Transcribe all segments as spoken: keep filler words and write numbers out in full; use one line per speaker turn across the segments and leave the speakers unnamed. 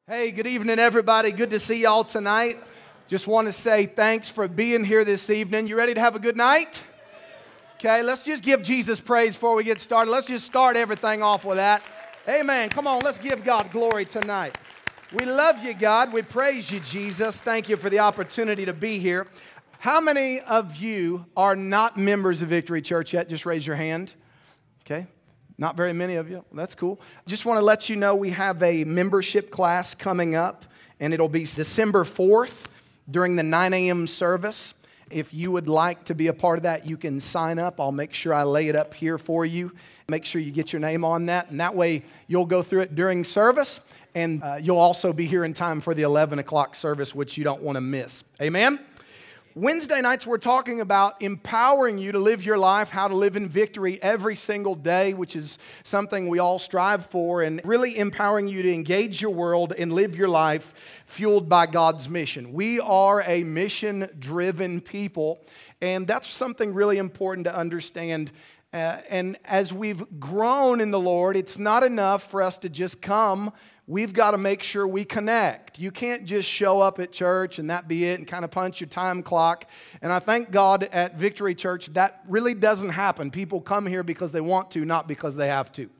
Hey, good evening, everybody. Good to see y'all tonight. Just want to say thanks for being here this evening. You ready to have a good night? Okay, let's just give Jesus praise before we get started. Let's just start everything off with that. Amen. Come on, let's give God glory tonight. We love you, God. We praise you, Jesus. Thank you for the opportunity to be here. How many of you are not members of Victory Church yet? Just raise your hand. Okay. Not very many of you. That's cool. Just want to let you know we have a membership class coming up, and it'll be December fourth during the nine a.m. service. If you would like to be a part of that, you can sign up. I'll make sure I lay it up here for you. Make sure you get your name on that, and that way you'll go through it during service, and uh, you'll also be here in time for the eleven o'clock service, which you don't want to miss. Amen? Wednesday nights, we're talking about empowering you to live your life, how to live in victory every single day, which is something we all strive for, and really empowering you to engage your world and live your life fueled by God's mission. We are a mission-driven people, and that's something really important to understand. Uh, and as we've grown in the Lord, it's not enough for us to just come. We've got to make sure we connect. You can't just show up at church and that be it and kind of punch your time clock. And I thank God at Victory Church that really doesn't happen. People come here because they want to, not because they have to.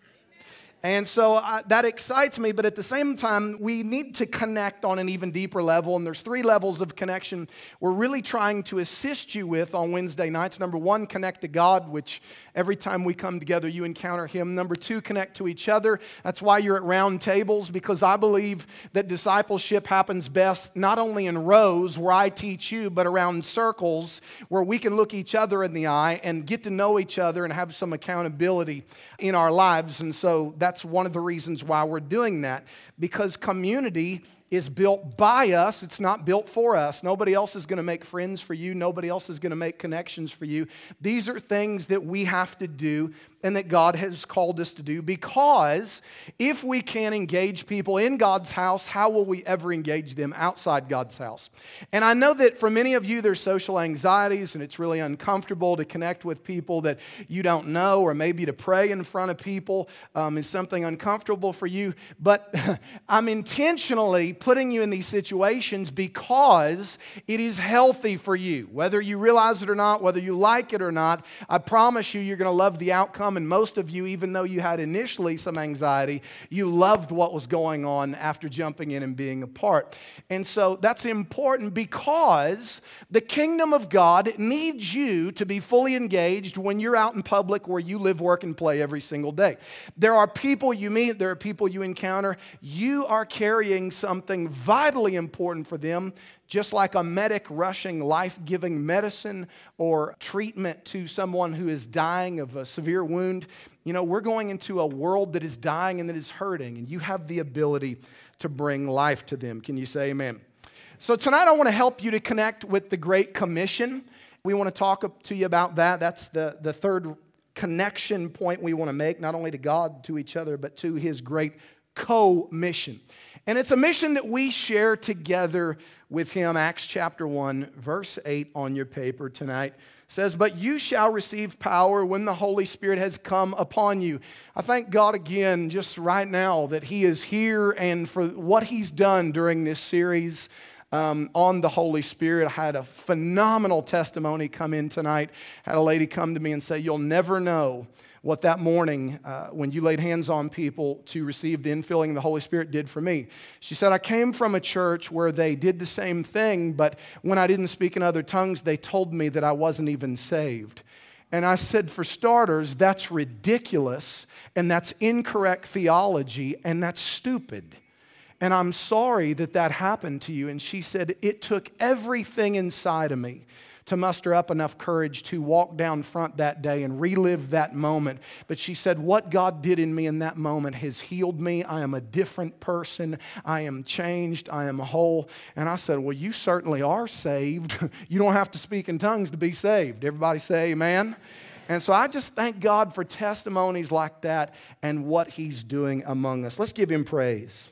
And so uh, that excites me, but at the same time, we need to connect on an even deeper level, and there's three levels of connection we're really trying to assist you with on Wednesday nights. Number one, connect to God, which every time we come together, you encounter Him. Number two, connect to each other. That's why you're at round tables, because I believe that discipleship happens best not only in rows where I teach you, but around circles where we can look each other in the eye and get to know each other and have some accountability in our lives. And so that's That's one of the reasons why we're doing that, because community is built by us. It's not built for us. Nobody else is going to make friends for you. Nobody else is going to make connections for you. These are things that we have to do and that God has called us to do, because if we can't engage people in God's house, how will we ever engage them outside God's house? And I know that for many of you, there's social anxieties, and it's really uncomfortable to connect with people that you don't know, or maybe to pray in front of people um, is something uncomfortable for you. But I'm intentionally putting you in these situations because it is healthy for you. Whether you realize it or not, whether you like it or not, I promise you, you're going to love the outcome. And most of you, even though you had initially some anxiety, you loved what was going on after jumping in and being a part. And so that's important, because the kingdom of God needs you to be fully engaged when you're out in public where you live, work, and play every single day. There are people you meet, there are people you encounter. You are carrying something vitally important for them. Just like a medic rushing life-giving medicine or treatment to someone who is dying of a severe wound, you know, we're going into a world that is dying and that is hurting, and you have the ability to bring life to them. Can you say amen? So tonight I want to help you to connect with the Great Commission. We want to talk to you about that. That's the, the third connection point we want to make, not only to God, to each other, but to His great co-mission. And it's a mission that we share together with Him. Acts chapter one, verse eight on your paper tonight says, "But you shall receive power when the Holy Spirit has come upon you." I thank God again just right now that He is here and for what He's done during this series um, on the Holy Spirit. I had a phenomenal testimony come in tonight. Had a lady come to me and say, "You'll never know what that morning uh, when you laid hands on people to receive the infilling of the Holy Spirit did for me." She said, "I came from a church where they did the same thing, but when I didn't speak in other tongues, they told me that I wasn't even saved." And I said, "For starters, that's ridiculous, and that's incorrect theology, and that's stupid. And I'm sorry that that happened to you." And she said, "It took everything inside of me to muster up enough courage to walk down front that day and relive that moment. But she said, what God did in me in that moment has healed me. I am a different person. I am changed. I am whole." And I said, "Well, you certainly are saved. You don't have to speak in tongues to be saved." Everybody say amen. And so I just thank God for testimonies like that and what He's doing among us. Let's give Him praise.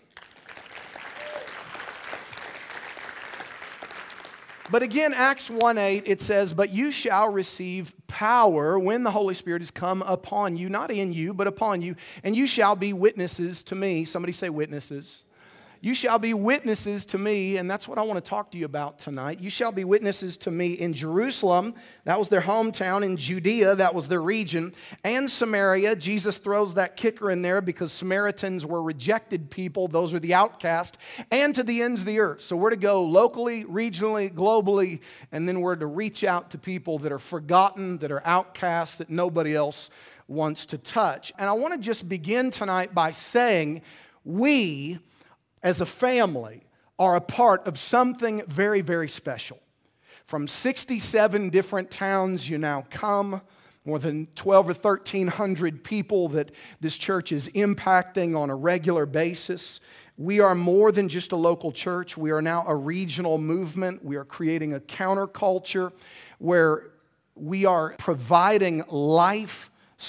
But again, Acts one eight, it says, "But you shall receive power when the Holy Spirit has come upon you," not in you, but upon you, "and you shall be witnesses to me." Somebody say witnesses. You shall be witnesses to me, and that's what I want to talk to you about tonight. You shall be witnesses to me in Jerusalem, that was their hometown, in Judea, that was their region, and Samaria. Jesus throws that kicker in there because Samaritans were rejected people. Those are the outcast, and to the ends of the earth. So we're to go locally, regionally, globally, and then we're to reach out to people that are forgotten, that are outcasts, that nobody else wants to touch. And I want to just begin tonight by saying we, as a family, are a part of something very, very special. From sixty-seven different towns you now come, more than twelve or thirteen hundred people that this church is impacting on a regular basis. We are more than just a local church. We are now a regional movement. We are creating a counterculture where we are providing life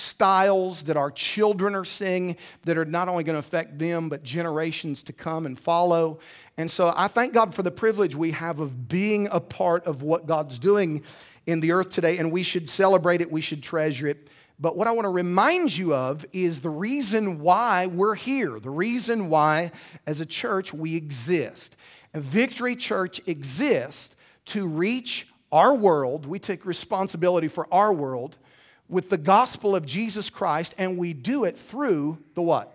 styles that our children are seeing that are not only going to affect them, but generations to come and follow. And so I thank God for the privilege we have of being a part of what God's doing in the earth today, and we should celebrate it, we should treasure it. But what I want to remind you of is the reason why we're here, the reason why, as a church, we exist. And Victory Church exists to reach our world. We take responsibility for our world with the gospel of Jesus Christ, and we do it through the what?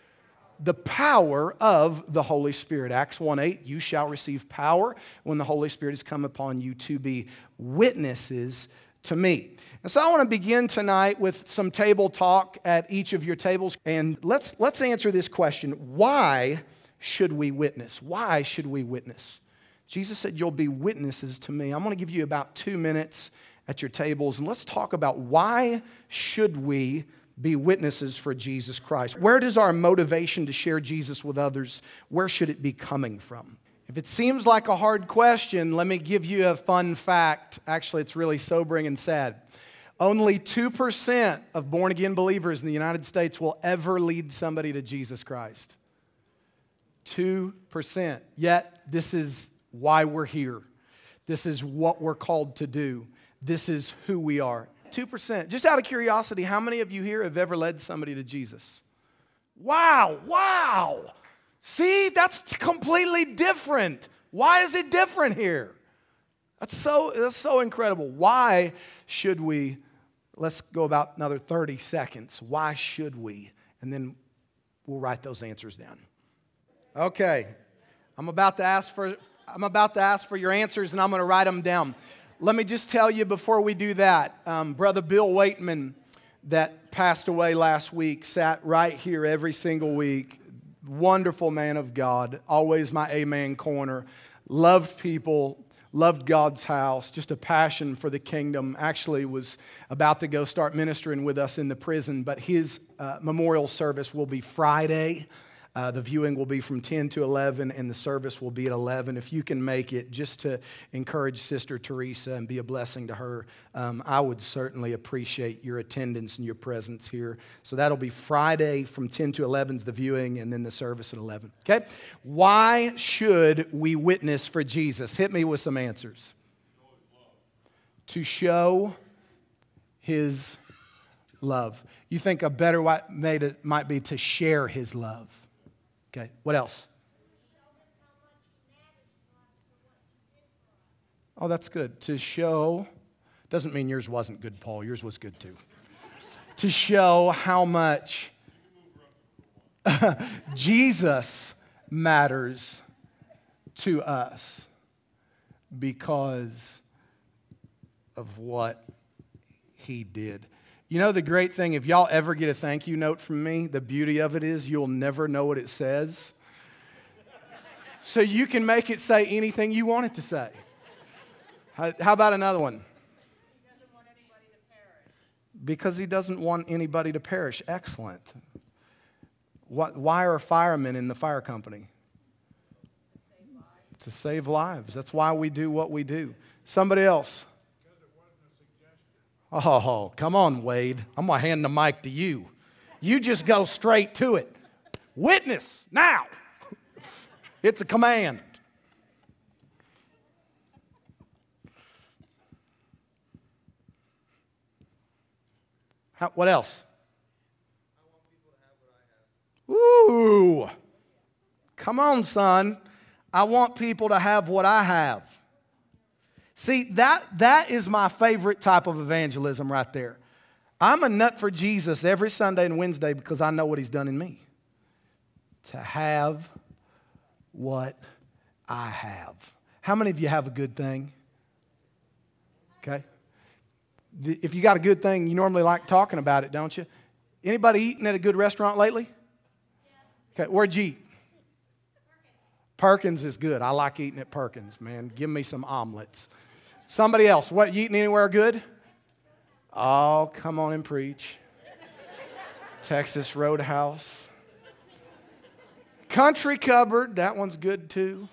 The power of the Holy Spirit. Acts one eight, you shall receive power when the Holy Spirit has come upon you to be witnesses to me. And so I want to begin tonight with some table talk at each of your tables, and let's, let's answer this question. Why should we witness? Why should we witness? Jesus said, you'll be witnesses to me. I'm going to give you about two minutes at your tables, and let's talk about why should we be witnesses for Jesus Christ. Where does our motivation to share Jesus with others, where should it be coming from? If it seems like a hard question, let me give you a fun fact. Actually, it's really sobering and sad. Only two percent of born-again believers in the United States will ever lead somebody to Jesus Christ. two percent. Yet, this is why we're here. This is what we're called to do. This is who we are. two percent. Just out of curiosity, how many of you here have ever led somebody to Jesus? Wow, wow. See, that's completely different. Why is it different here? That's so, that's so incredible. Why should we? Let's go about another thirty seconds. Why should we? And then we'll write those answers down. Okay. I'm about to ask for, I'm about to ask for your answers, and I'm going to write them down. Let me just tell you before we do that, um, Brother Bill Waitman, that passed away last week, sat right here every single week. Wonderful man of God, always my amen corner. Loved people, loved God's house, just a passion for the kingdom. Actually was about to go start ministering with us in the prison, but his uh, memorial service will be Friday. Uh, the viewing will be from ten to eleven, and the service will be at eleven. If you can make it, just to encourage Sister Teresa and be a blessing to her, um, I would certainly appreciate your attendance and your presence here. So that'll be Friday from ten to eleven is the viewing, and then the service at eleven. Okay? Why should we witness for Jesus? Hit me with some answers. To show His love. You think a better way made it might be to share His love. Okay, what else? Oh, that's good. To show, doesn't mean yours wasn't good, Paul. Yours was good too. To show how much Jesus matters to us because of what He did. You know the great thing, if y'all ever get a thank you note from me, the beauty of it is you'll never know what it says. So you can make it say anything you want it to say. How, how about another one?
He doesn't want anybody to perish.
Because He doesn't want anybody to perish. Excellent. What, why are firemen in the fire company?
Save lives.
To save lives. That's why we do what we do. Somebody else. Oh, come on, Wade. I'm going to hand the mic to you. You just go straight to it. Witness now. It's a command. How, what else?
I want people to have what I have.
Ooh. Come on, son. I want people to have what I have. See, that, that is my favorite type of evangelism right there. I'm a nut for Jesus every Sunday and Wednesday because I know what he's done in me. To have what I have. How many of you have a good thing? Okay. If you got a good thing, you normally like talking about it, don't you? Anybody eating at a good restaurant lately? Okay, where'd you eat? Perkins is good. I like eating at Perkins, man. Give me some omelets. Somebody else, what, you eating anywhere good? Oh, come on and preach. Texas Roadhouse. Country Cupboard, that one's good too.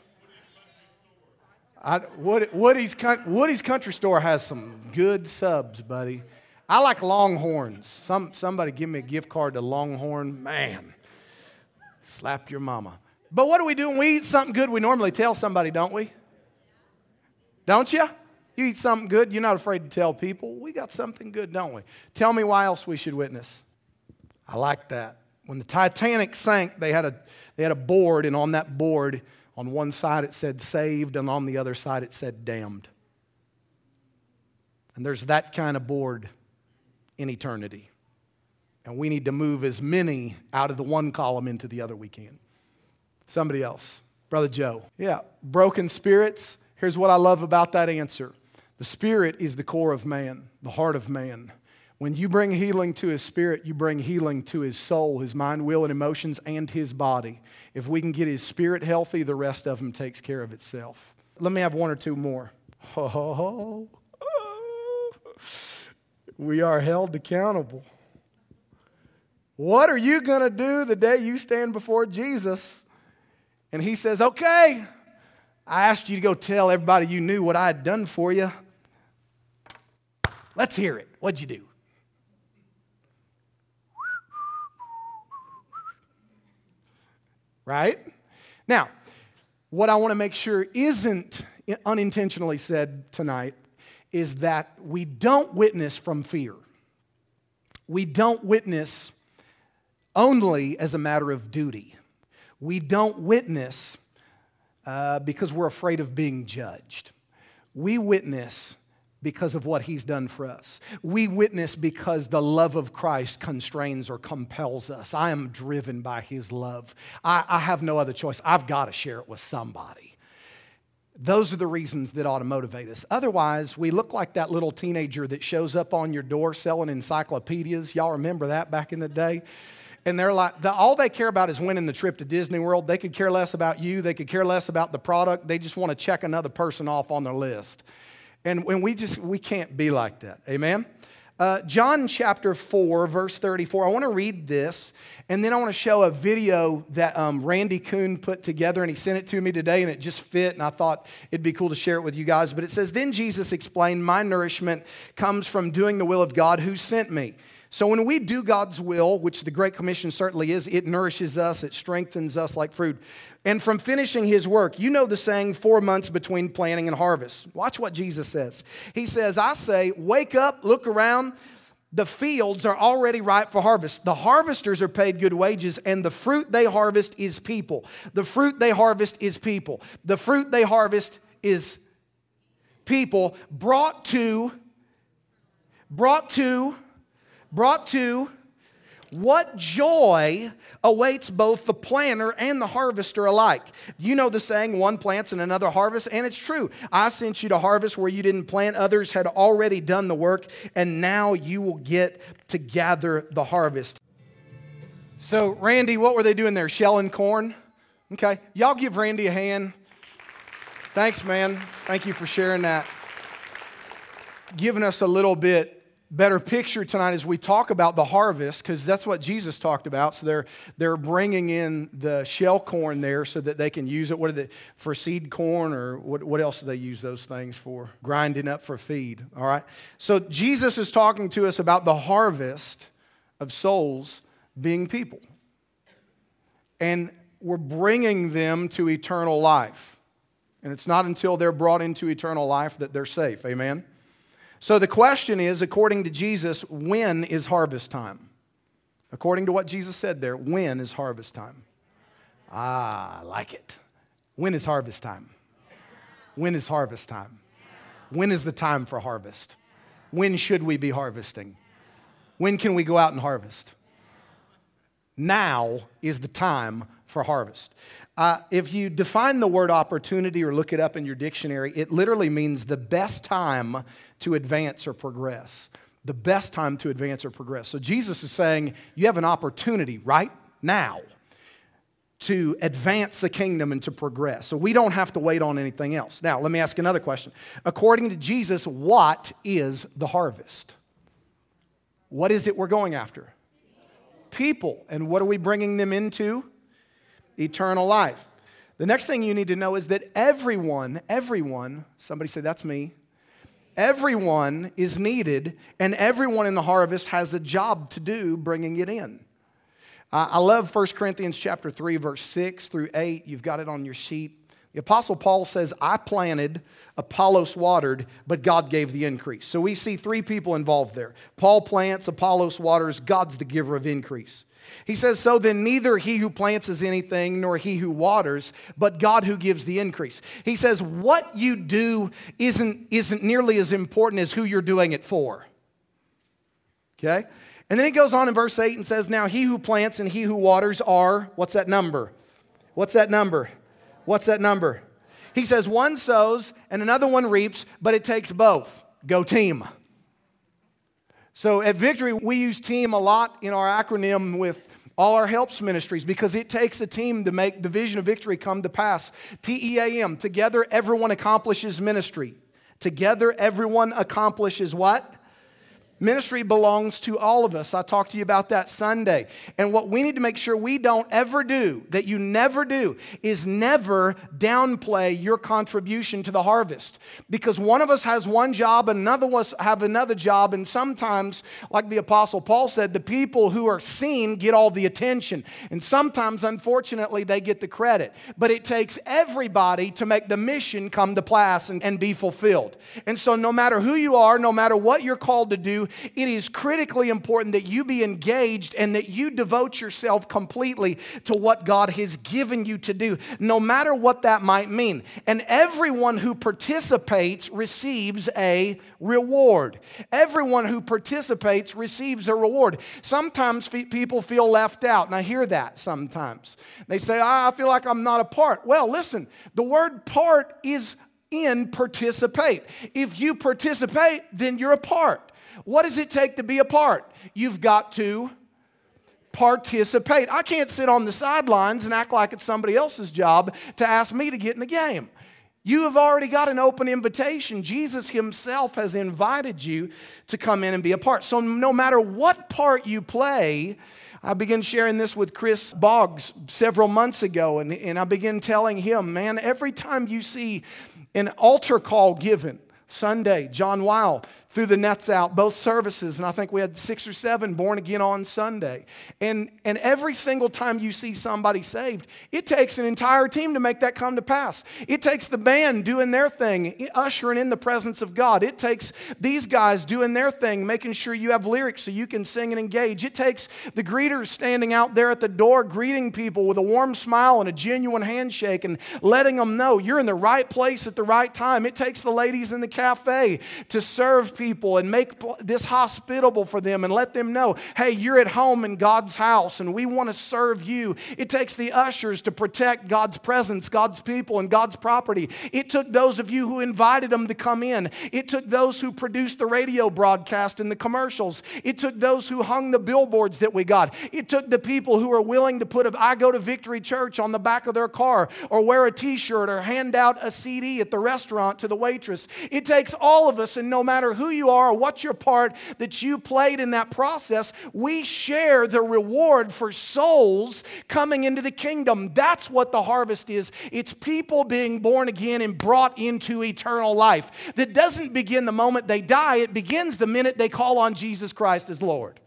I, Woody's, Woody's Country Store has some good subs, buddy. I like Longhorns. Some, somebody give me a gift card to Longhorn. Man, slap your mama. But what do we do when we eat something good? We normally tell somebody, don't we? Don't you? You eat something good, you're not afraid to tell people. We got something good, don't we? Tell me why else we should witness. I like that. When the Titanic sank, they had a, they had a board, and on that board, on one side it said saved, and on the other side it said damned. And there's that kind of board in eternity. And we need to move as many out of the one column into the other we can. Somebody else. Brother Joe. Yeah, broken spirits. Here's what I love about that answer. The spirit is the core of man, the heart of man. When you bring healing to his spirit, you bring healing to his soul, his mind, will, and emotions, and his body. If we can get his spirit healthy, the rest of him takes care of itself. Let me have one or two more. Oh, we are held accountable. What are you going to do the day you stand before Jesus? And he says, okay, I asked you to go tell everybody you knew what I had done for you. Let's hear it. What'd you do? Right? Now, what I want to make sure isn't unintentionally said tonight is that we don't witness from fear. We don't witness only as a matter of duty. We don't witness uh, because we're afraid of being judged. We witness because of what he's done for us. We witness because the love of Christ constrains or compels us. I am driven by his love. I, I have no other choice. I've got to share it with somebody. Those are the reasons that ought to motivate us. Otherwise, we look like that little teenager that shows up on your door selling encyclopedias. Y'all remember that back in the day? And they're like, the, all they care about is winning the trip to Disney World. They could care less about you. They could care less about the product. They just want to check another person off on their list. And when we just, we can't be like that. Amen? Uh, John chapter four, verse thirty-four. I want to read this, and then I want to show a video that um, Randy Kuhn put together, and he sent it to me today, and it just fit, and I thought it'd be cool to share it with you guys. But it says, then Jesus explained, my nourishment comes from doing the will of God who sent me. So when we do God's will, which the Great Commission certainly is, it nourishes us, it strengthens us like fruit. And from finishing his work, you know the saying, four months between planting and harvest. Watch what Jesus says. He says, I say, wake up, look around. The fields are already ripe for harvest. The harvesters are paid good wages, and the fruit they harvest is people. The fruit they harvest is people. The fruit they harvest is people brought to, brought to, brought to, what joy awaits both the planter and the harvester alike. You know the saying, one plants and another harvests, and it's true. I sent you to harvest where you didn't plant. Others had already done the work, and now you will get to gather the harvest. So, Randy, what were they doing there? Shelling corn? Okay, y'all give Randy a hand. Thanks, man. Thank you for sharing that. Giving us a little bit better picture tonight as we talk about the harvest, because that's what Jesus talked about. So they're they're bringing in the shell corn there so that they can use it. What are they for, seed corn, or what, what else do they use those things for? Grinding up for feed. All right. So Jesus is talking to us about the harvest of souls being people, and we're bringing them to eternal life. And it's not until they're brought into eternal life that they're safe. Amen. So the question is, according to Jesus, when is harvest time? According to what Jesus said there, when is harvest time? Ah, I like it. When is harvest time? When is harvest time? When is the time for harvest? When should we be harvesting? When can we go out and harvest? Now is the time for harvest. Uh, if you define the word opportunity or look it up in your dictionary, it literally means the best time to advance or progress. The best time to advance or progress. So Jesus is saying you have an opportunity right now to advance the kingdom and to progress. So we don't have to wait on anything else. Now, let me ask another question. According to Jesus, what is the harvest? What is it we're going after? People. And what are we bringing them into? Eternal life. The next thing you need to know is that everyone, everyone, somebody say, that's me. Everyone is needed, and everyone in the harvest has a job to do bringing it in. Uh, I love First Corinthians chapter three, verse six through eight. You've got it on your sheet. The Apostle Paul says, I planted, Apollos watered, but God gave the increase. So we see three people involved there. Paul plants, Apollos waters, God's the giver of increase. He says, so then neither he who plants is anything, nor he who waters, but God who gives the increase. He says, what you do isn't, isn't nearly as important as who you're doing it for. Okay? And then he goes on in verse eight and says, now he who plants and he who waters are, what's that number? What's that number? What's that number? He says, one sows and another one reaps, but it takes both. Go team. So at Victory, we use team a lot in our acronym with all our helps ministries because it takes a team to make the vision of Victory come to pass. T E A M, together everyone accomplishes ministry. Together everyone accomplishes what? Ministry belongs to all of us. I talked to you about that Sunday. And what we need to make sure we don't ever do, that you never do, is never downplay your contribution to the harvest. Because one of us has one job and another of us have another job. And sometimes, like the Apostle Paul said, the people who are seen get all the attention. And sometimes, unfortunately, they get the credit. But it takes everybody to make the mission come to pass and, and be fulfilled. And so no matter who you are, no matter what you're called to do, it is critically important that you be engaged and that you devote yourself completely to what God has given you to do, no matter what that might mean. And everyone who participates receives a reward. Everyone who participates receives a reward. Sometimes people feel left out, and I hear that sometimes. They say, I feel like I'm not a part. Well, listen, the word part is in participate. If you participate, then you're a part. What does it take to be a part? You've got to participate. I can't sit on the sidelines and act like it's somebody else's job to ask me to get in the game. You have already got an open invitation. Jesus himself has invited you to come in and be a part. So no matter what part you play, I began sharing this with Chris Boggs several months ago, and, and I began telling him, man, every time you see an altar call given, Sunday, John Weil threw the nets out, both services, and I think we had six or seven born again on Sunday. And, and every single time you see somebody saved, it takes an entire team to make that come to pass. It takes the band doing their thing, ushering in the presence of God. It takes these guys doing their thing, making sure you have lyrics so you can sing and engage. It takes the greeters standing out there at the door, greeting people with a warm smile and a genuine handshake and letting them know you're in the right place at the right time. It takes the ladies in the cafe to serve people and make this hospitable for them and let them know, hey, you're at home in God's house and we want to serve you. It takes the ushers to protect God's presence, God's people, and God's property. It took those of you who invited them to come in. It took those who produced the radio broadcast and the commercials. It took those who hung the billboards that we got. It took the people who are willing to put a I Go to Victory Church on the back of their car or wear a t-shirt or hand out a C D at the restaurant to the waitress. It takes all of us, and no matter who you are or what your part that you played in that process, we share the reward for souls coming into the kingdom. That's what the harvest is. It's people being born again and brought into eternal life. That doesn't begin the moment they die. It begins the minute they call on Jesus Christ as Lord.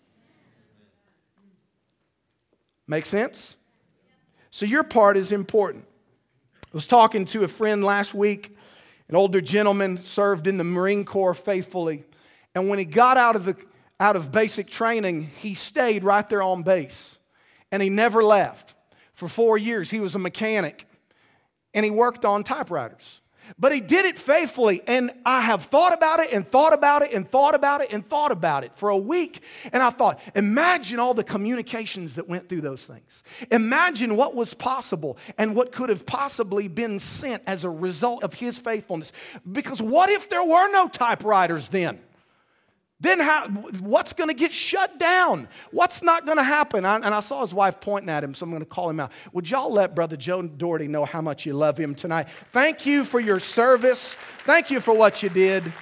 Make sense? So your part is important. I was talking to a friend last week. An older gentleman served in the Marine Corps faithfully. And when he got out of the out of basic training, he stayed right there on base. And he never left. For four years, he was a mechanic, and he worked on typewriters. But he did it faithfully, and I have thought about it and thought about it and thought about it and thought about it for a week. And I thought, imagine all the communications that went through those things. Imagine what was possible and what could have possibly been sent as a result of his faithfulness. Because what if there were no typewriters then? Then how, what's going to get shut down? What's not going to happen? I, and I saw his wife pointing at him, so I'm going to call him out. Would y'all let Brother Joe Doherty know how much you love him tonight? Thank you for your service. Thank you for what you did.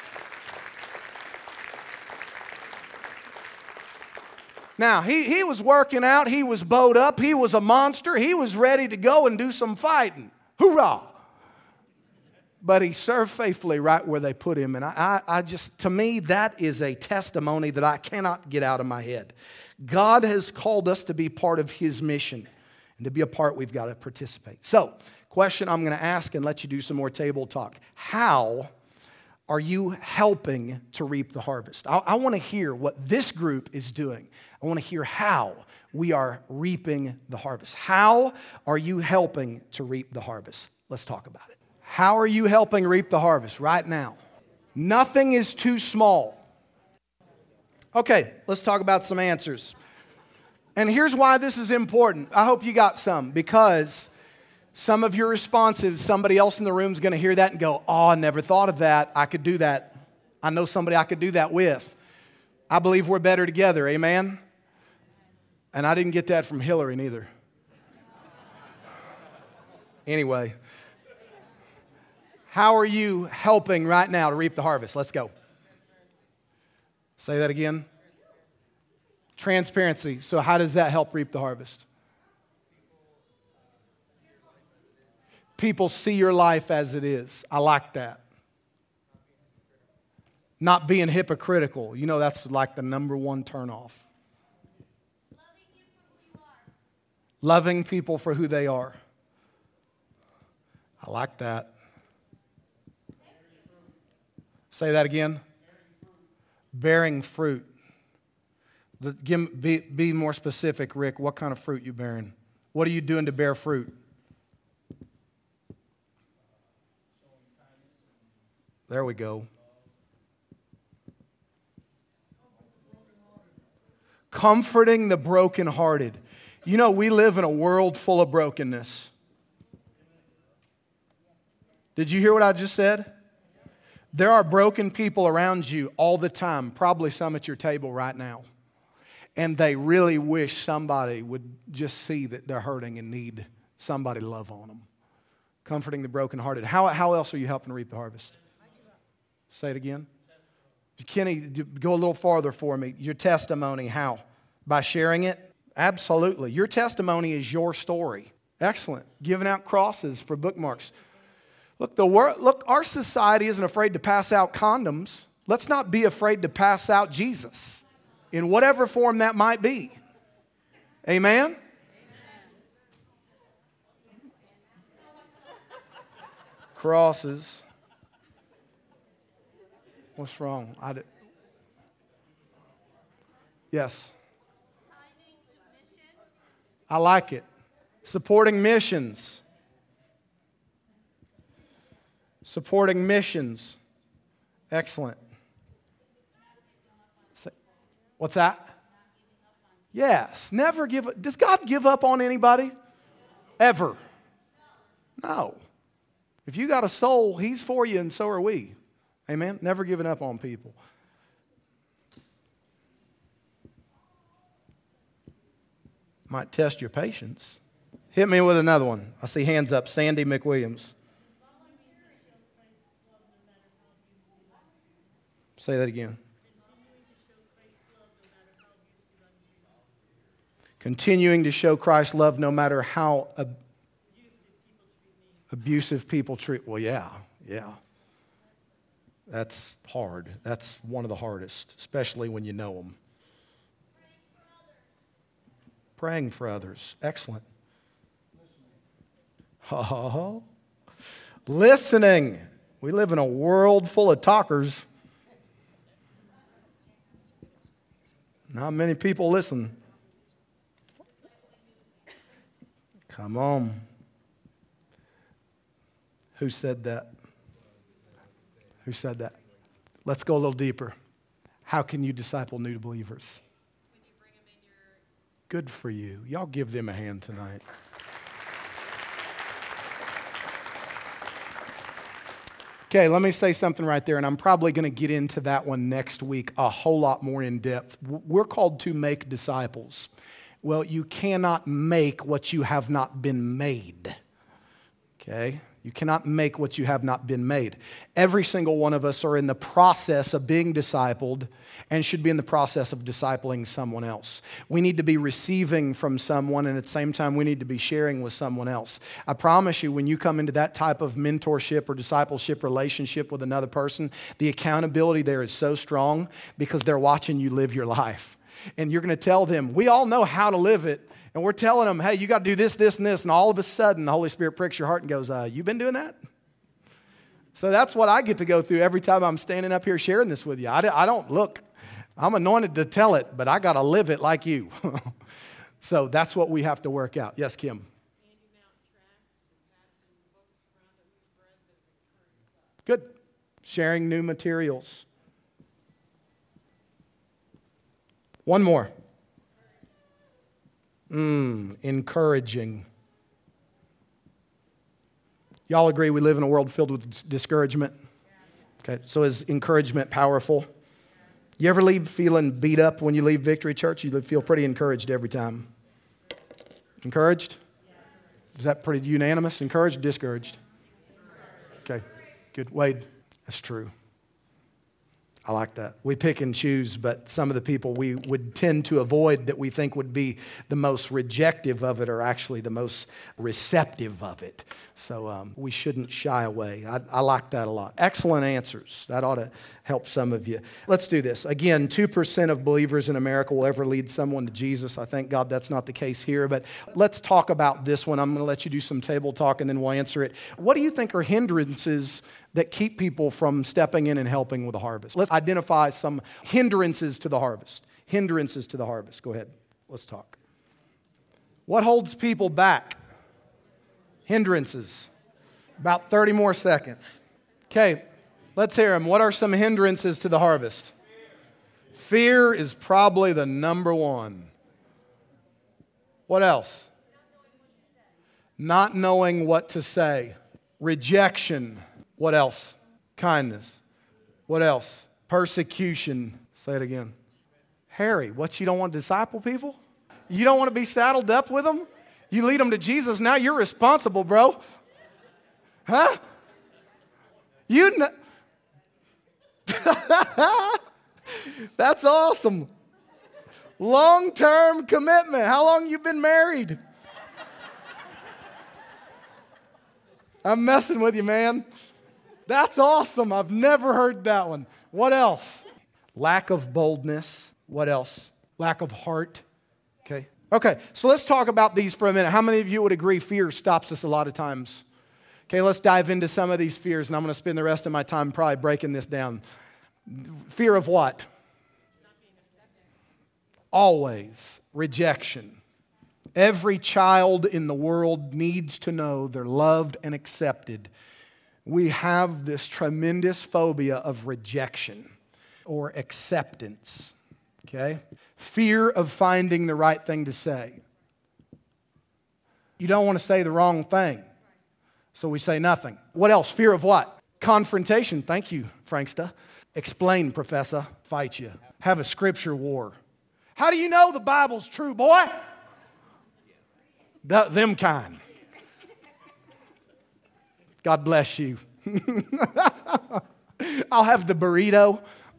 Now, he, he was working out. He was bowed up. He was a monster. He was ready to go and do some fighting. Hoorah! But he served faithfully right where they put him. And I, I, I just, to me, that is a testimony that I cannot get out of my head. God has called us to be part of his mission. And to be a part, we've got to participate. So, question I'm going to ask and let you do some more table talk. How are you helping to reap the harvest? I, I want to hear what this group is doing. I want to hear how we are reaping the harvest. How are you helping to reap the harvest? Let's talk about it. How are you helping reap the harvest right now? Nothing is too small. Okay, let's talk about some answers. And here's why this is important. I hope you got some, because some of your responses, somebody else in the room is going to hear that and go, oh, I never thought of that. I could do that. I know somebody I could do that with. I believe we're better together. Amen? And I didn't get that from Hillary neither. Anyway. How are you helping right now to reap the harvest? Let's go. Say that again. Transparency. So how does that help reap the harvest? People see your life as it is. I like that. Not being hypocritical. You know, that's like the number one turnoff. Loving people for who they are. I like that. Say that again. Bearing fruit. The, give, be, be more specific, Rick. What kind of fruit you bearing? What are you doing to bear fruit? There we go. Comforting the brokenhearted. You know, we live in a world full of brokenness. Did you hear what I just said? There are broken people around you all the time, probably some at your table right now. And they really wish somebody would just see that they're hurting and need somebody to love on them. Comforting the brokenhearted. How, how else are you helping reap the harvest? Say it again. Kenny, go a little farther for me. Your testimony, how? By sharing it? Absolutely. Your testimony is your story. Excellent. Giving out crosses for bookmarks. Look, the wor- look, our society isn't afraid to pass out condoms. Let's not be afraid to pass out Jesus in whatever form that might be. Amen? Amen. Crosses. What's wrong? I did. Yes. I like it. Supporting missions. Supporting missions. Excellent. What's that? Yes. Never give up. Does God give up on anybody? Ever? No. If you got a soul, He's for you and so are we. Amen? Never giving up on people. Might test your patience. Hit me with another one. I see hands up. Sandy McWilliams. Say that again. Continuing to show Christ's love no matter how ab- abusive people treat. Well, yeah, yeah. That's hard. That's one of the hardest, especially when you know them. Praying for others. Excellent. Oh, listening. We live in a world full of talkers. Not many people listen. Come on. Who said that? Who said that? Let's go a little deeper. How can you disciple new believers?
When you bring them in your...
Good for you. Y'all give them a hand tonight. Okay, let me say something right there, and I'm probably going to get into that one next week a whole lot more in depth. We're called to make disciples. Well, you cannot make what you have not been made. Okay? You cannot make what you have not been made. Every single one of us are in the process of being discipled and should be in the process of discipling someone else. We need to be receiving from someone, and at the same time, we need to be sharing with someone else. I promise you, when you come into that type of mentorship or discipleship relationship with another person, the accountability there is so strong because they're watching you live your life. And you're going to tell them, we all know how to live it. And we're telling them, hey, you got to do this, this, and this. And all of a sudden, the Holy Spirit pricks your heart and goes, uh, you been doing that? So that's what I get to go through every time I'm standing up here sharing this with you. I, I don't, look, I'm anointed to tell it, but I got to live it like you. So that's what we have to work out. Yes, Kim?
Handing out tracts and passing books around that we've read that have encouraged us.
Good. Sharing new materials. One more. Mm, encouraging. Y'all agree we live in a world filled with discouragement? Okay, so is encouragement powerful? You ever leave feeling beat up when you leave Victory Church? You feel pretty encouraged every time. Encouraged? Is that pretty unanimous? Encouraged or discouraged? Okay, good. Wade, that's true. I like that. We pick and choose, but some of the people we would tend to avoid that we think would be the most rejective of it are actually the most receptive of it. So um, we shouldn't shy away. I, I like that a lot. Excellent answers. That ought to help some of you. Let's do this. Again, two percent of believers in America will ever lead someone to Jesus. I thank God that's not the case here, but let's talk about this one. I'm going to let you do some table talk and then we'll answer it. What do you think are hindrances that keep people from stepping in and helping with the harvest? Let's identify some hindrances to the harvest. Hindrances to the harvest. Go ahead. Let's talk. What holds people back? Hindrances. About thirty more seconds. Okay, let's hear them. What are some hindrances to the harvest? Fear is probably the number one. What else? Not knowing what to say. Rejection. What else? Kindness. What else? Persecution. Say it again. Harry, what, you don't want to disciple people? You don't want to be saddled up with them? You lead them to Jesus, now you're responsible, bro. Huh? You know. That's awesome. Long-term commitment. How long you been married? I'm messing with you, man. That's awesome. I've never heard that one. What else? Lack of boldness. What else? Lack of heart. Okay. Okay, so let's talk about these for a minute. How many of you would agree fear stops us a lot of times? Okay, let's dive into some of these fears, and I'm going to spend the rest of my time probably breaking this down. Fear of what? Always. Rejection. Every child in the world needs to know they're loved and accepted. We have this tremendous phobia of rejection or acceptance, okay? Fear of finding the right thing to say. You don't want to say the wrong thing, so we say nothing. What else? Fear of what? Confrontation. Thank you, Franksta. Explain, Professor. Fight you. Have a scripture war. How do you know the Bible's true, boy? Th- them kind. God bless you. I'll have the burrito.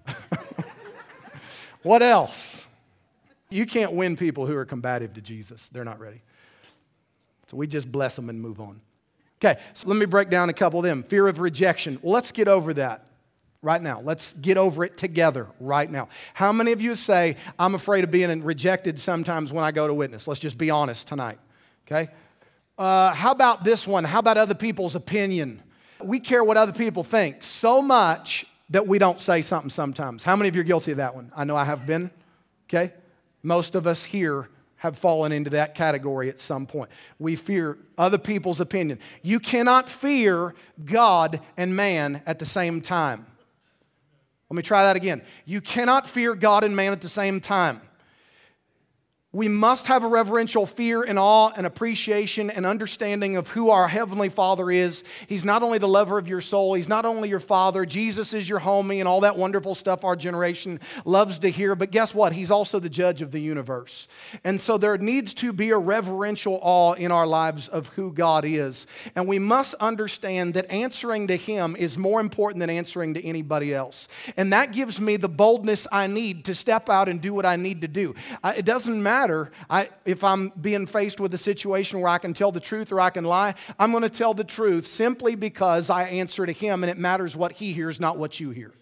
What else? You can't win people who are combative to Jesus. They're not ready. So we just bless them and move on. Okay, so let me break down a couple of them. Fear of rejection. Well, let's get over that right now. Let's get over it together right now. How many of you say, I'm afraid of being rejected sometimes when I go to witness? Let's just be honest tonight. Okay? Uh, how about this one? How about other people's opinion? We care what other people think so much that we don't say something sometimes. How many of you are guilty of that one? I know I have been. Okay? Most of us here have fallen into that category at some point. We fear other people's opinion. You cannot fear God and man at the same time. Let me try that again. You cannot fear God and man at the same time. We must have a reverential fear and awe and appreciation and understanding of who our Heavenly Father is. He's not only the lover of your soul, He's not only your Father, Jesus is your homie and all that wonderful stuff our generation loves to hear, but guess what? He's also the judge of the universe. And so there needs to be a reverential awe in our lives of who God is. And we must understand that answering to Him is more important than answering to anybody else. And that gives me the boldness I need to step out and do what I need to do. I, it doesn't matter I, if I'm being faced with a situation where I can tell the truth or I can lie, I'm going to tell the truth simply because I answer to Him and it matters what He hears, not what you hear.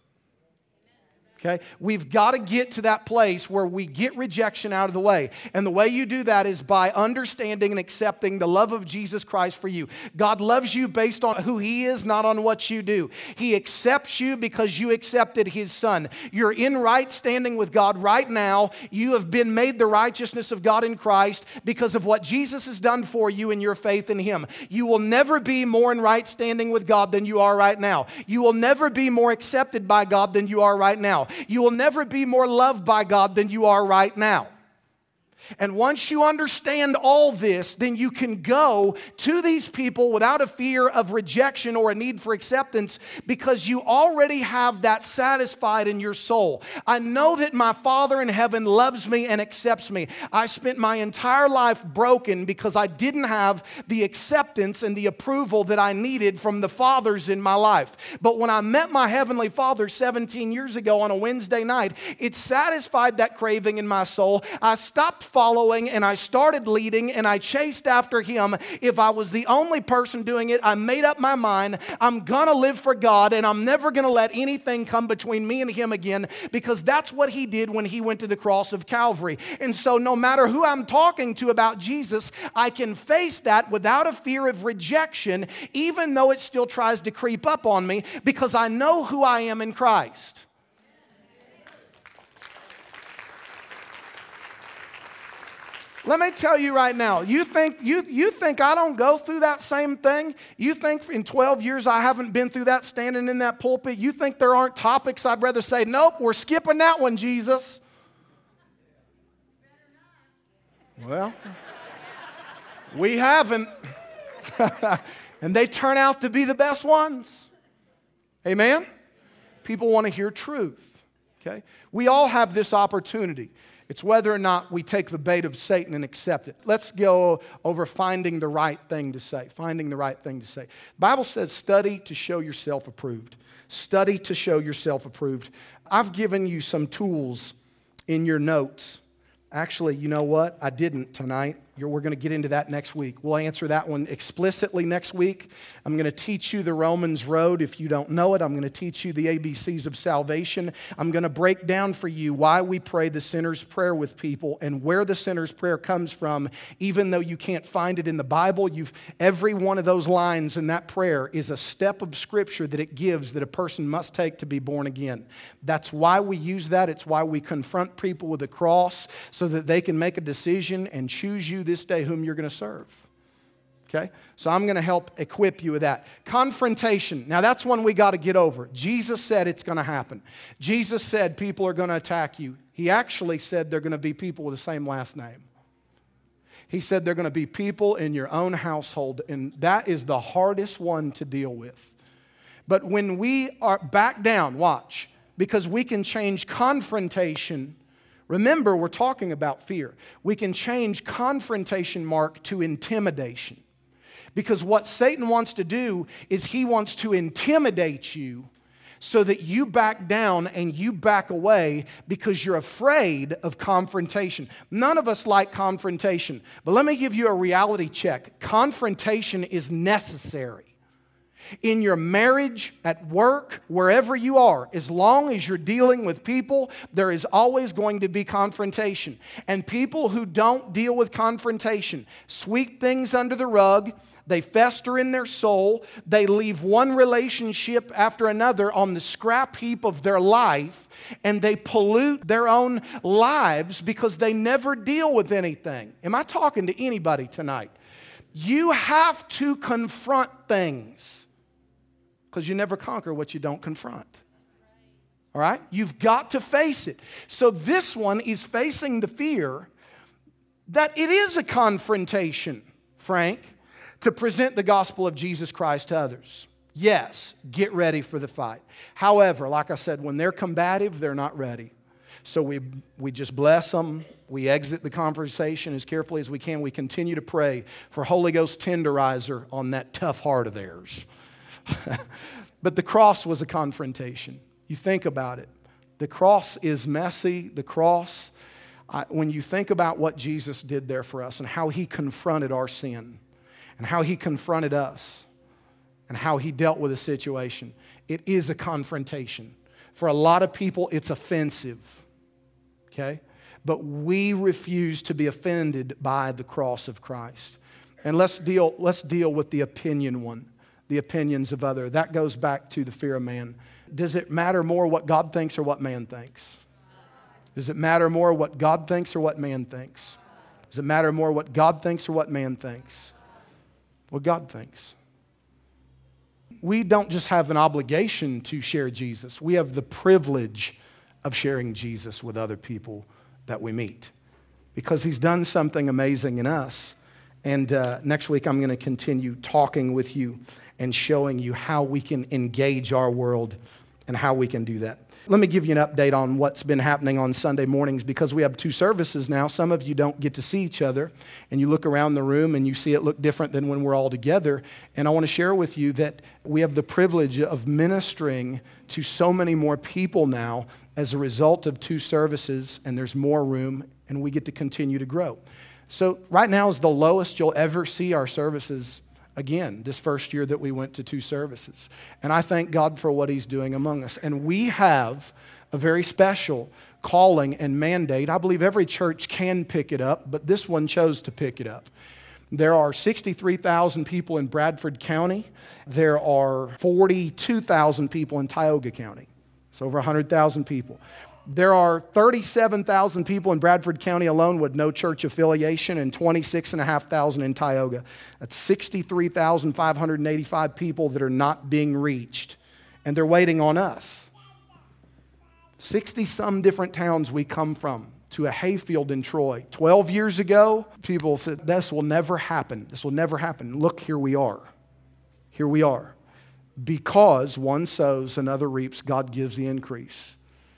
Okay? We've got to get to that place where we get rejection out of the way. And the way you do that is by understanding and accepting the love of Jesus Christ for you. God loves you based on who He is, not on what you do. He accepts you because you accepted His Son. You're in right standing with God right now. You have been made the righteousness of God in Christ because of what Jesus has done for you and your faith in Him. You will never be more in right standing with God than you are right now. You will never be more accepted by God than you are right now. You will never be more loved by God than you are right now. And once you understand all this, then you can go to these people without a fear of rejection or a need for acceptance because you already have that satisfied in your soul. I know that my Father in heaven loves me and accepts me. I spent my entire life broken because I didn't have the acceptance and the approval that I needed from the fathers in my life. But when I met my Heavenly Father seventeen years ago on a Wednesday night, it satisfied that craving in my soul. I stopped following and I started leading and I chased after Him. If I was the only person doing it, I made up my mind, I'm gonna live for God and I'm never gonna let anything come between me and Him again because that's what He did when He went to the cross of Calvary. And so no matter who I'm talking to about Jesus, I can face that without a fear of rejection, even though it still tries to creep up on me because I know who I am in Christ. Let me tell you right now, you think, you, you think I don't go through that same thing? You think in twelve years I haven't been through that standing in that pulpit? You think there aren't topics I'd rather say, nope, we're skipping that one, Jesus? Well, we haven't. And they turn out to be the best ones. Amen? People want to hear truth. Okay? We all have this opportunity. It's whether or not we take the bait of Satan and accept it. Let's go over finding the right thing to say. Finding the right thing to say. The Bible says study to show yourself approved. Study to show yourself approved. I've given you some tools in your notes. Actually, you know what? I didn't tonight. You're, we're going to get into that next week. We'll answer that one explicitly next week. I'm going to teach you the Romans road. If you don't know it, I'm going to teach you the A B Cs of salvation. I'm going to break down for you why we pray the sinner's prayer with people and where the sinner's prayer comes from. Even though you can't find it in the Bible, you've, every one of those lines in that prayer is a step of Scripture that it gives that a person must take to be born again. That's why we use that. It's why we confront people with a cross so that they can make a decision and choose you this day whom you're going to serve. Okay? So I'm going to help equip you with that. Confrontation. Now that's one we got to get over. Jesus said it's going to happen. Jesus said people are going to attack you. He actually said they're going to be people with the same last name. He said they're going to be people in your own household, and that is the hardest one to deal with. But when we are back down, watch, because we can change confrontation. Remember, we're talking about fear. We can change confrontation, Mark, to intimidation. Because what Satan wants to do is he wants to intimidate you so that you back down and you back away because you're afraid of confrontation. None of us like confrontation. But let me give you a reality check. Confrontation is necessary. In your marriage, at work, wherever you are, as long as you're dealing with people, there is always going to be confrontation. And people who don't deal with confrontation sweep things under the rug. They fester in their soul. They leave one relationship after another on the scrap heap of their life, and they pollute their own lives because they never deal with anything. Am I talking to anybody tonight? You have to confront things because you never conquer what you don't confront. All right? You've got to face it. So this one is facing the fear that it is a confrontation, Frank, to present the gospel of Jesus Christ to others. Yes, get ready for the fight. However, like I said, when they're combative, they're not ready. So we, we just bless them. We exit the conversation as carefully as we can. We continue to pray for Holy Ghost tenderizer on that tough heart of theirs. But the cross was a confrontation. You think about it. The cross is messy. The cross, uh, when you think about what Jesus did there for us and how He confronted our sin and how He confronted us and how He dealt with a situation, it is a confrontation. For a lot of people, it's offensive. Okay? But we refuse to be offended by the cross of Christ. And let's deal, let's deal with the opinion one, the opinions of other. That goes back to the fear of man. Does it matter more what God thinks or what man thinks? Does it matter more what God thinks or what man thinks? Does it matter more what God thinks or what man thinks? What God thinks. We don't just have an obligation to share Jesus. We have the privilege of sharing Jesus with other people that we meet because He's done something amazing in us. And uh, next week I'm going to continue talking with you and showing you how we can engage our world and how we can do that. Let me give you an update on what's been happening on Sunday mornings because we have two services now. Some of you don't get to see each other, and you look around the room and you see it look different than when we're all together. And I want to share with you that we have the privilege of ministering to so many more people now as a result of two services, and there's more room, and we get to continue to grow. So right now is the lowest you'll ever see our services again, this first year that we went to two services. And I thank God for what He's doing among us. And we have a very special calling and mandate. I believe every church can pick it up, but this one chose to pick it up. There are sixty-three thousand people in Bradford County. There are forty-two thousand people in Tioga County. It's over one hundred thousand people. There are thirty-seven thousand people in Bradford County alone with no church affiliation and twenty-six thousand five hundred in Tioga. That's sixty-three thousand five hundred eighty-five people that are not being reached. And they're waiting on us. sixty-some different towns we come from to a hayfield in Troy. twelve years ago, people said, this will never happen. This will never happen. Look, here we are. Here we are. Because one sows, another reaps, God gives the increase.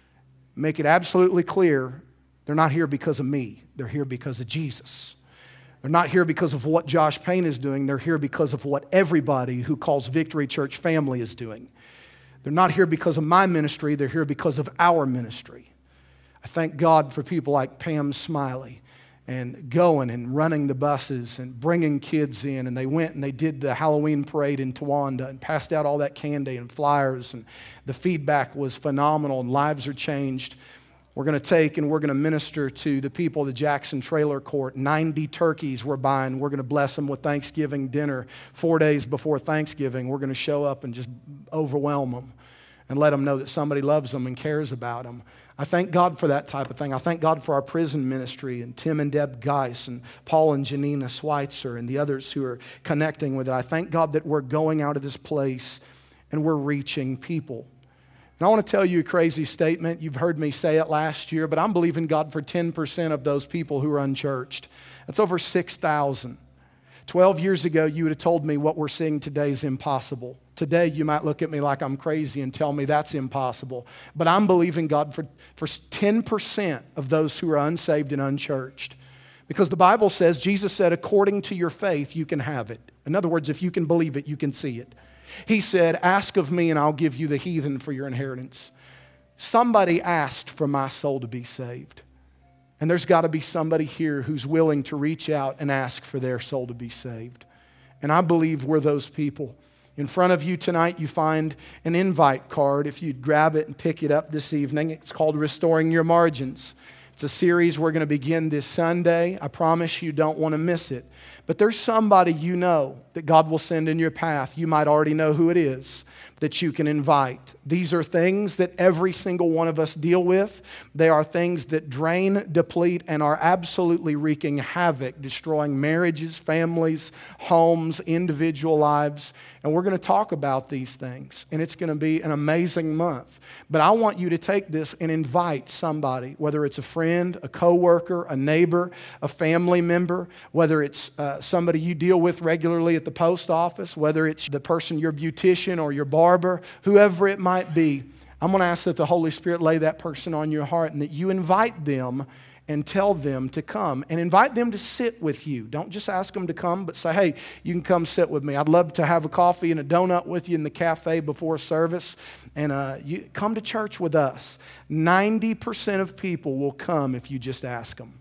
Make it absolutely clear, they're not here because of me. They're here because of Jesus. They're not here because of what Josh Payne is doing. They're here because of what everybody who calls Victory Church family is doing. They're not here because of my ministry. They're here because of our ministry. I thank God for people like Pam Smiley and going and running the buses and bringing kids in. And they went and they did the Halloween parade in Towanda and passed out all that candy and flyers. And the feedback was phenomenal and lives are changed. We're going to take and we're going to minister to the people of the Jackson Trailer Court. ninety turkeys we're buying. We're going to bless them with Thanksgiving dinner. Four days before Thanksgiving, we're going to show up and just overwhelm them and let them know that somebody loves them and cares about them. I thank God for that type of thing. I thank God for our prison ministry and Tim and Deb Geis and Paul and Janina Schweitzer and the others who are connecting with it. I thank God that we're going out of this place and we're reaching people. And I want to tell you a crazy statement. You've heard me say it last year, but I'm believing God for ten percent of those people who are unchurched. That's over six thousand. twelve years ago, you would have told me what we're seeing today is impossible. Today, you might look at me like I'm crazy and tell me that's impossible. But I'm believing God for, for ten percent of those who are unsaved and unchurched. Because the Bible says, Jesus said, according to your faith, you can have it. In other words, if you can believe it, you can see it. He said, ask of me and I'll give you the heathen for your inheritance. Somebody asked for my soul to be saved. And there's got to be somebody here who's willing to reach out and ask for their soul to be saved. And I believe we're those people. In front of you tonight, you find an invite card. If you'd grab it and pick it up this evening, it's called Restoring Your Margins. It's a series we're going to begin this Sunday. I promise you don't want to miss it. But there's somebody you know that God will send in your path. You might already know who it is that you can invite. These are things that every single one of us deal with. They are things that drain, deplete, and are absolutely wreaking havoc, destroying marriages, families, homes, individual lives. And we're going to talk about these things. And it's going to be an amazing month. But I want you to take this and invite somebody, whether it's a friend, a coworker, a neighbor, a family member, whether it's uh, somebody you deal with regularly at the post office, whether it's the person, your beautician or your barber, whoever it might be. I'm going to ask that the Holy Spirit lay that person on your heart and that you invite them and tell them to come and invite them to sit with you. Don't just ask them to come, but say, hey, you can come sit with me. I'd love to have a coffee and a donut with you in the cafe before service. And uh, you come to church with us. ninety percent of people will come if you just ask them.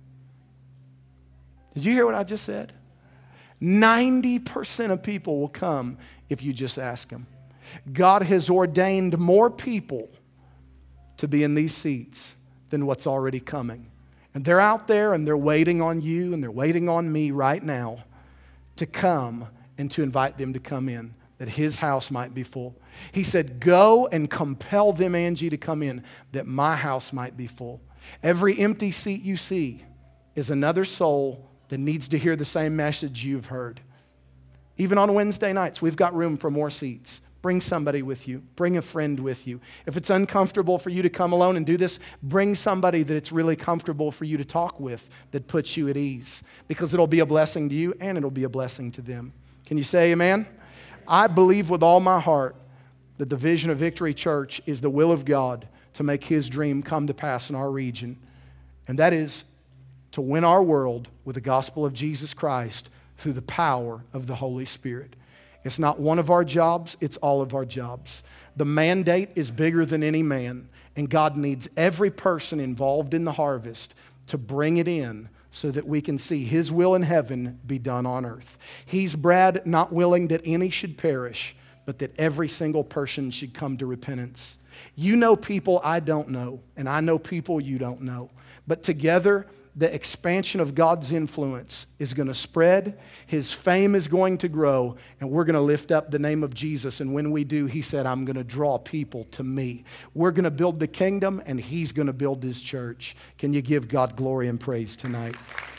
Did you hear what I just said? ninety percent of people will come if you just ask them. God has ordained more people to be in these seats than what's already coming. And they're out there and they're waiting on you and they're waiting on me right now to come and to invite them to come in, that His house might be full. He said, go and compel them, Angie, to come in, that my house might be full. Every empty seat you see is another soul that needs to hear the same message you've heard. Even on Wednesday nights, we've got room for more seats. Bring somebody with you. Bring a friend with you. If it's uncomfortable for you to come alone and do this, bring somebody that it's really comfortable for you to talk with that puts you at ease, because it'll be a blessing to you and it'll be a blessing to them. Can you say amen? I believe with all my heart that the vision of Victory Church is the will of God to make His dream come to pass in our region. And that is to win our world with the gospel of Jesus Christ through the power of the Holy Spirit. It's not one of our jobs, it's all of our jobs. The mandate is bigger than any man, and God needs every person involved in the harvest to bring it in so that we can see His will in heaven be done on earth. He's, Brad, not willing that any should perish, but that every single person should come to repentance. You know people I don't know, and I know people you don't know. But together, the expansion of God's influence is going to spread. His fame is going to grow, and we're going to lift up the name of Jesus. And when we do, He said, I'm going to draw people to me. We're going to build the kingdom, and He's going to build His church. Can you give God glory and praise tonight?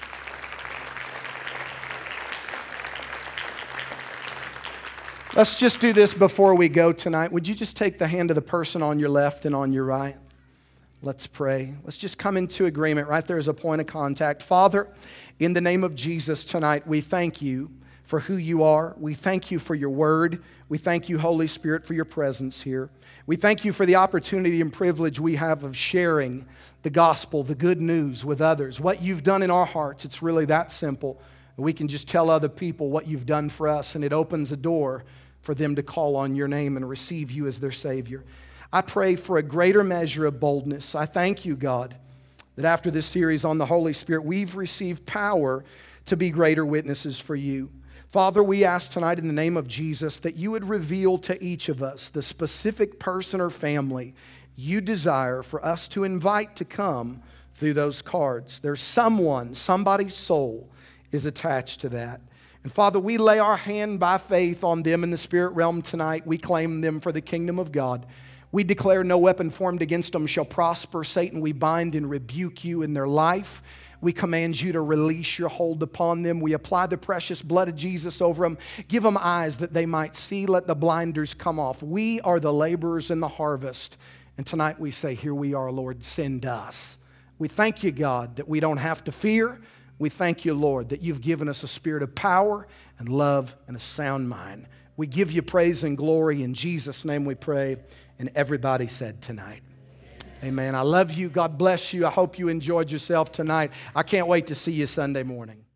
Let's just do this before we go tonight. Would you just take the hand of the person on your left and on your right? Let's pray. Let's just come into agreement. Right there is a point of contact. Father, in the name of Jesus tonight, we thank You for who You are. We thank You for Your word. We thank You, Holy Spirit, for Your presence here. We thank You for the opportunity and privilege we have of sharing the gospel, the good news with others. What You've done in our hearts, it's really that simple. We can just tell other people what You've done for us, and it opens a door for them to call on Your name and receive You as their Savior. I pray for a greater measure of boldness. I thank You, God, that after this series on the Holy Spirit, we've received power to be greater witnesses for You. Father, we ask tonight in the name of Jesus that You would reveal to each of us the specific person or family You desire for us to invite to come through those cards. There's someone, somebody's soul is attached to that. And Father, we lay our hand by faith on them in the spirit realm tonight. We claim them for the kingdom of God. We declare no weapon formed against them shall prosper. Satan, we bind and rebuke You in their life. We command You to release Your hold upon them. We apply the precious blood of Jesus over them. Give them eyes that they might see. Let the blinders come off. We are the laborers in the harvest. And tonight we say, here we are, Lord, send us. We thank You, God, that we don't have to fear. We thank You, Lord, that You've given us a spirit of power and love and a sound mind. We give You praise and glory. In Jesus' name we pray. And everybody said tonight, amen. I love you. God bless you. I hope you enjoyed yourself tonight. I can't wait to see you Sunday morning.